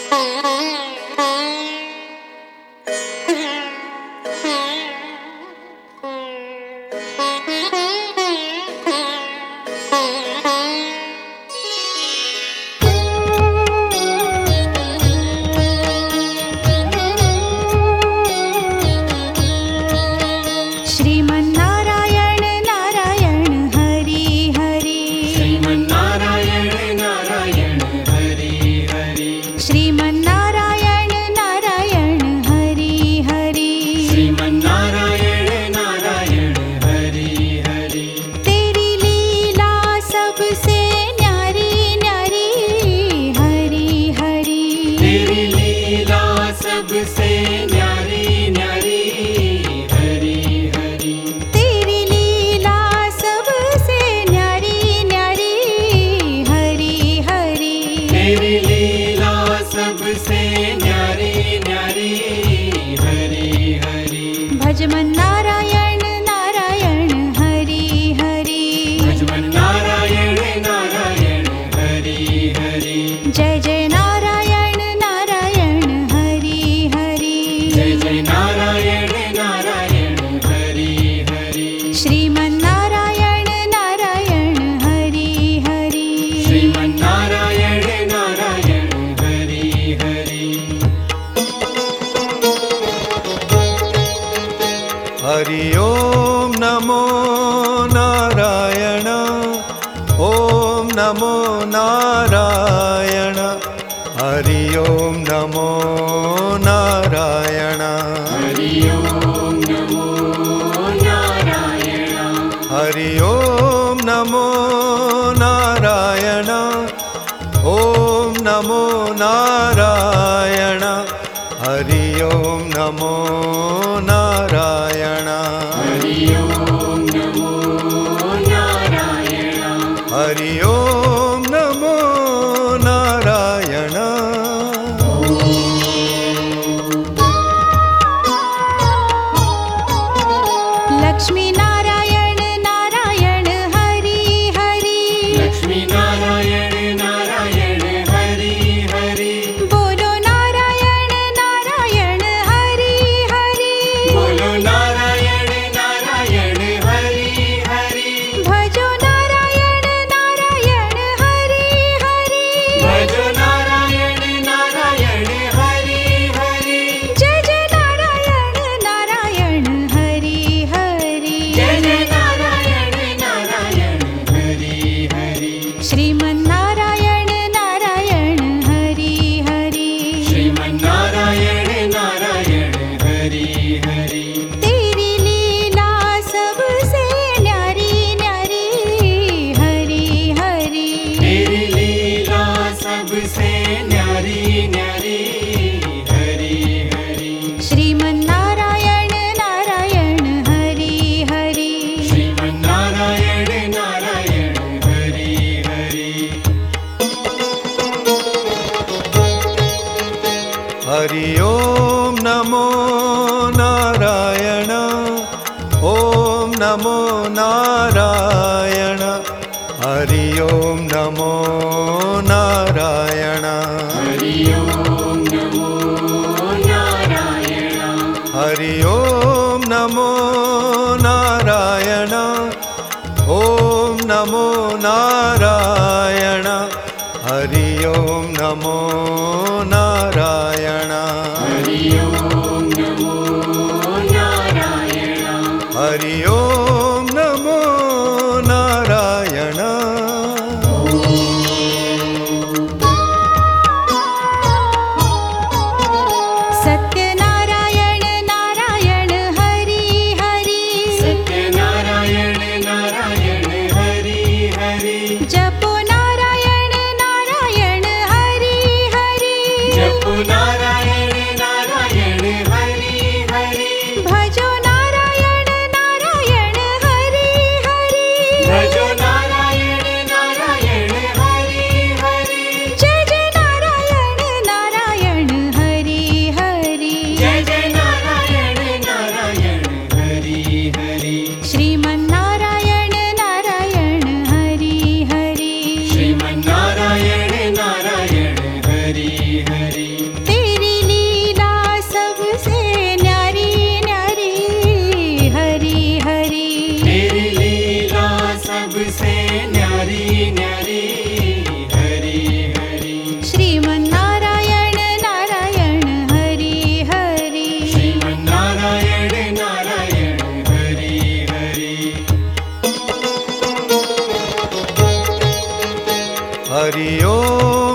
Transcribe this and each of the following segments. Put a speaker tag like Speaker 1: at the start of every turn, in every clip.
Speaker 1: जपो नारायण नारायण हरि हरि।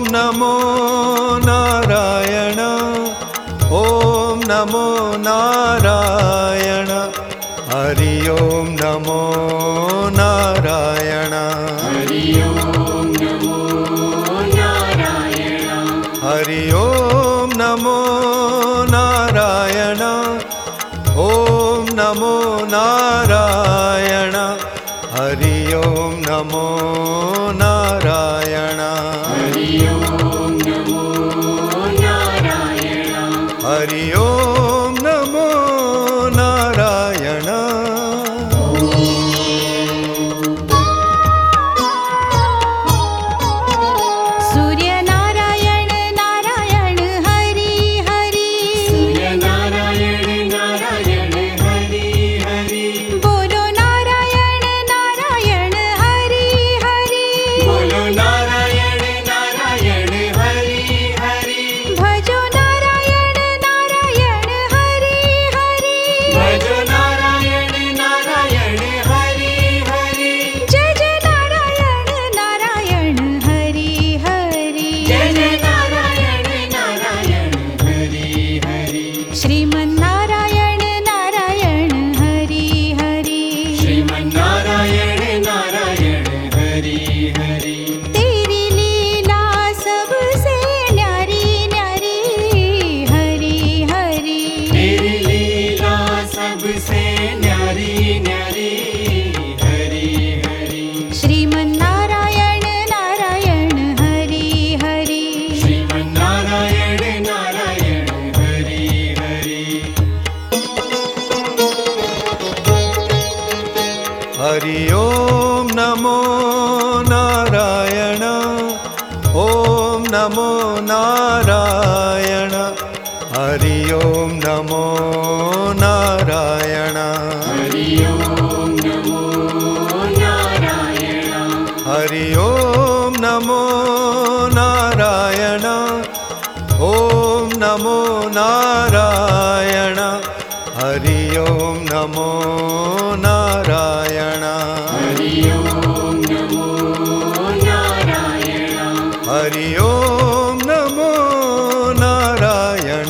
Speaker 1: नमो नारायण। ओम नमो नारायण। हरि ओम नमो नारायण।
Speaker 2: हरि ओम नमो नारायण।
Speaker 1: हरि ओम नमो नारायण। ओम नमो नारायण। हरि ओम नमो नारायण।
Speaker 2: हरि ओम नमो नारायण।
Speaker 1: हरि ओम नमो नारायण।
Speaker 3: सूर्य नारायण नारायण हरि हरि।
Speaker 2: सूर्य नारायण नारायण हरि हरि।
Speaker 3: बोलो नारायण नारायण हरि हरि।
Speaker 2: बोलो नारायण नारायण हरि हरि।
Speaker 3: भजो नारायण नारायण हरि हरि।
Speaker 2: भजो नारायण नारायण हरि हरि।
Speaker 3: जय जय नारायण नारायण हरि हरि।
Speaker 2: जय जय नारायण नारायण हरि हरि।
Speaker 3: श्रीमन्नारायण नारायण हरि हरि।
Speaker 2: श्रीमन्नारायण नारायण हरि हरि।
Speaker 3: तेरी लीला सबसे न्यारी न्यारी हरि हरि।
Speaker 2: तेरी लीला सबसे न्यारी न्यारी हरि हरि।
Speaker 3: श्रीमन्नारायण नारायण हरि हरि।
Speaker 2: श्रीमन्नारायण नारायण हरि हरि।
Speaker 1: हरि ओम नमो नारायण। ओम नमो नारायण। हरि ओम नमो नारायण।
Speaker 2: हरि ओम नमो नारायण।
Speaker 1: हरि ओम नमो नारायण। ओम नमो नारायण। हरि ओम नमो नारायण।
Speaker 2: हरि ओम नमो नारायण।
Speaker 1: हरि ओम नमो नारायण।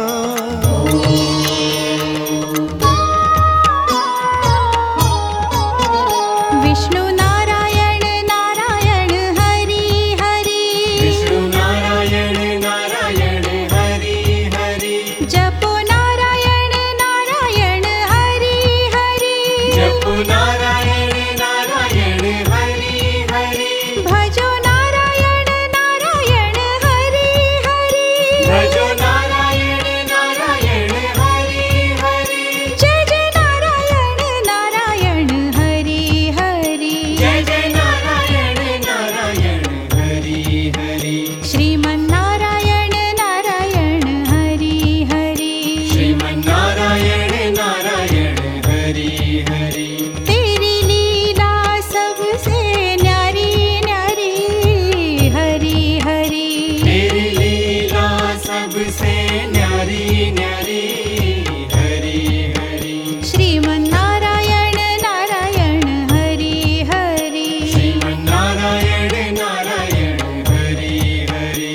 Speaker 3: विष्णु नारायण नारायण हरि हरि।
Speaker 2: विष्णु नारायण नारायण हरि हरि।
Speaker 3: जपो नारायण नारायण हरि हरि।
Speaker 2: जपो नारायण नारायण हरि हरि।
Speaker 3: भजो नारायण नारायण हरि हरि।
Speaker 2: भजो नारायण नारायण हरि हरि।
Speaker 3: जय जय नारायण नारायण हरि हरि।
Speaker 2: जय जय नारायण नारायण हरि हरि।
Speaker 3: श्रीमन्नारायण नारायण हरि हरि।
Speaker 2: श्रीमन्नारायण नारायण हरि हरि।
Speaker 3: तेरी लीला सबसे न्यारी न्यारी हरि हरि।
Speaker 2: तेरी लीला सबसे न्यारी न्यारी हरि हरि।
Speaker 3: श्रीमन्नारायण नारायण हरि हरि।
Speaker 2: श्रीमन्नारायण नारायण हरि हरि।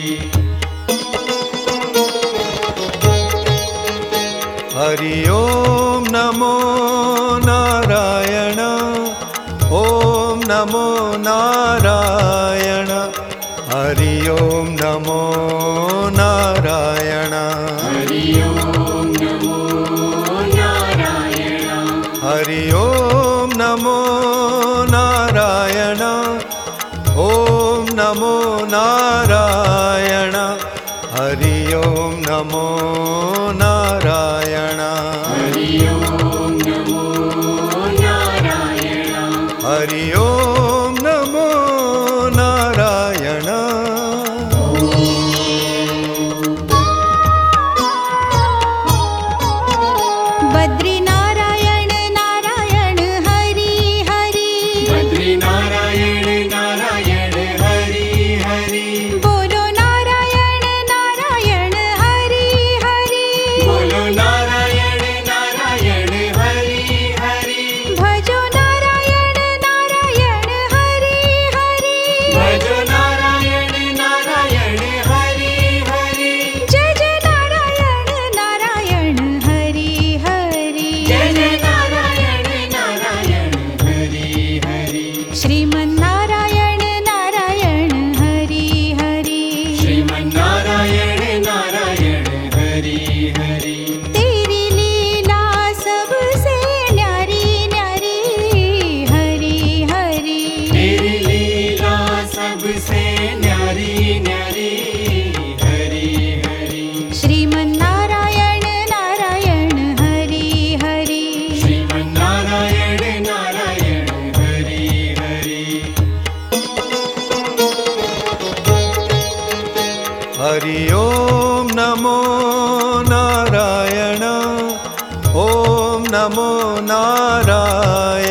Speaker 1: हरि ओम नमो नारायण। ओम नमो नारायण। हरि ओम नमो नारायण।
Speaker 2: हरि ओम नमो नारायण।
Speaker 1: हरि ओम नमो नारायण। ओम नमो नारायण। हरि ओम नमो नारायण।
Speaker 2: हरि ओम नमो नारायण।
Speaker 1: हरि ओम नमो नारायण।
Speaker 3: बद्री नारायण नारायण हरि हरि।
Speaker 2: बद्री नारायण नारायण हरि हरि।
Speaker 3: बोलो नारायण नारायण हरि हरि।
Speaker 1: हरि ओम नमो नारायण ओम नमो नारायण